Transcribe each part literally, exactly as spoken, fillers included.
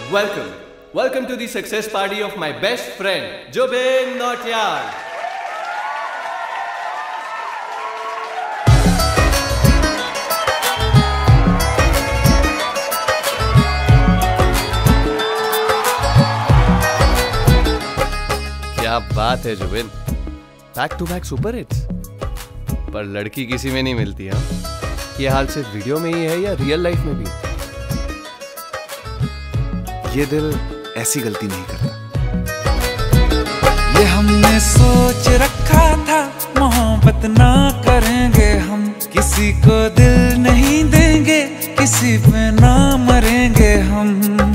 Welcome. Welcome to the success party of my best friend, Jubin Nautiyal. क्या बात है Jubin, back to back super hits. पर लड़की किसी में नहीं मिलती है। ये हाल सिर्फ वीडियो में ही है या रियल लाइफ में भी? ये दिल ऐसी गलती नहीं करता। ये हमने सोच रखा था, मोहब्बत ना करेंगे हम, किसी को दिल नहीं देंगे, किसी पे ना मरेंगे हम।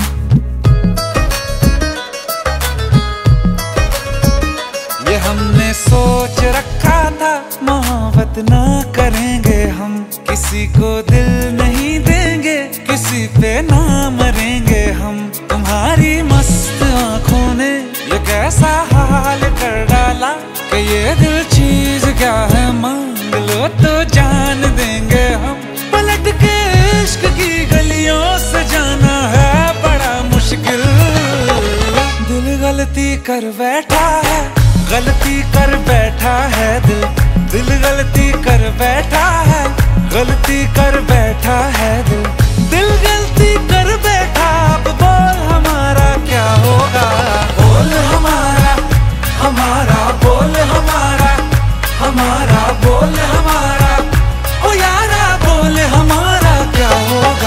ये हमने सोच रखा था, मोहब्बत ना करेंगे हम, किसी को दिल नहीं देंगे, किसी पे ना मरेंगे हम। तुम्हारी मस्त आंखों ने ये कैसा हाल कर डाला कि ये दिल चीज क्या है, मांग लो तो जान देंगे हम। पलट के इश्क की गलियों से जाना है बड़ा मुश्किल। दिल गलती कर बैठा है, गलती कर बैठा है दिल, दिल गलती कर बैठा है, गलती कर बैठा है दिल, दिल गलती कर बैठा। अब बोल हमारा क्या होगा, बोल हमारा हमारा बोल हमारा हमारा बोल हमारा, ओ यारा बोल हमारा क्या होगा।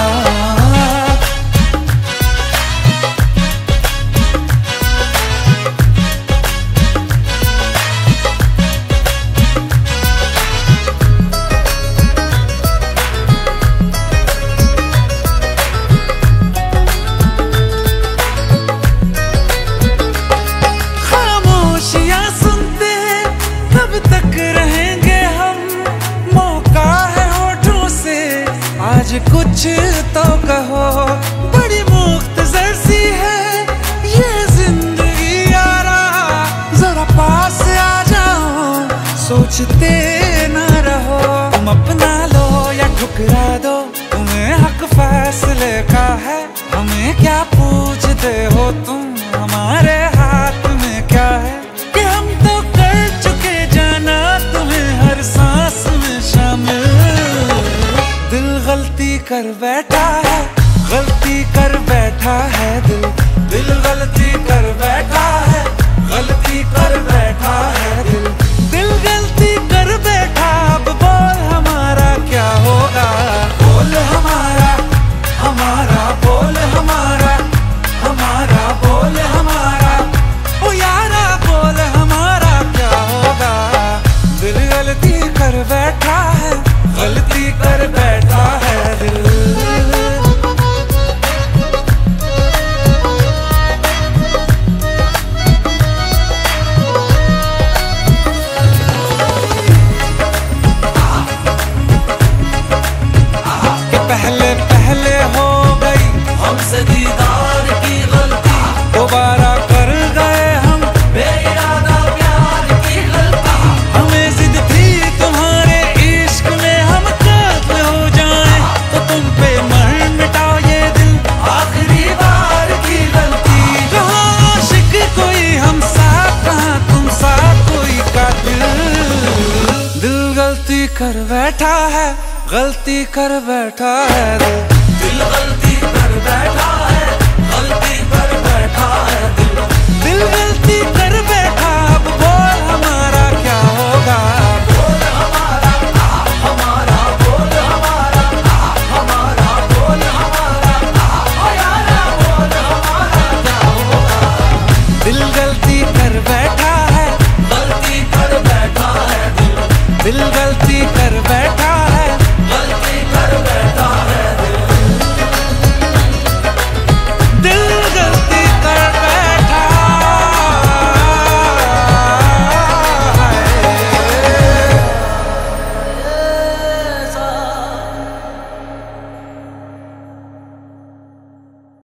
आज कुछ तो कहो, बड़ी मुख्तसर सी है ये जिंदगी यारा, जरा पास आ जाओ, सोचते ना रहो। तुम अपना लो या ठुकरा दो, तुम्हें हक फैसले का है, हमें क्या पूछते हो तुम, हमारे हाथ में क्या है कि हम तो कर चुके जाना तुम्हें हर सांस में शामिल। दिल गलती कर बैठा है, गलती कर बैठा है दिल, दिल गलती कर बैठा है, गलती कर बैठा है दिल, दिल गलती कर बैठा। अब बोल हमारा क्या होगा, बोल हमारा हमारा बोल हमारा हमारा बोल हमारा, ओ यारा बोल हमारा क्या होगा। दिल गलती कर बैठा है, गलती कर बैठा है दिल। कि पहले पहले हो गई हमसे दीदार की गलती, दोबारा कर गए हम बेइरादा प्यार की गलती। हमें जिद थी तुम्हारे इश्क में हम काफिल हो जाएं, तो तुम पे मर मिटाओ ये दिल, आखिरी बार की गलती। कहाँ आशिक कोई हम साथ, कहाँ तुम साथ कोई कातिल। दिल गलती कर बैठा है, गलती कर बैठा है दिल, दिल गलती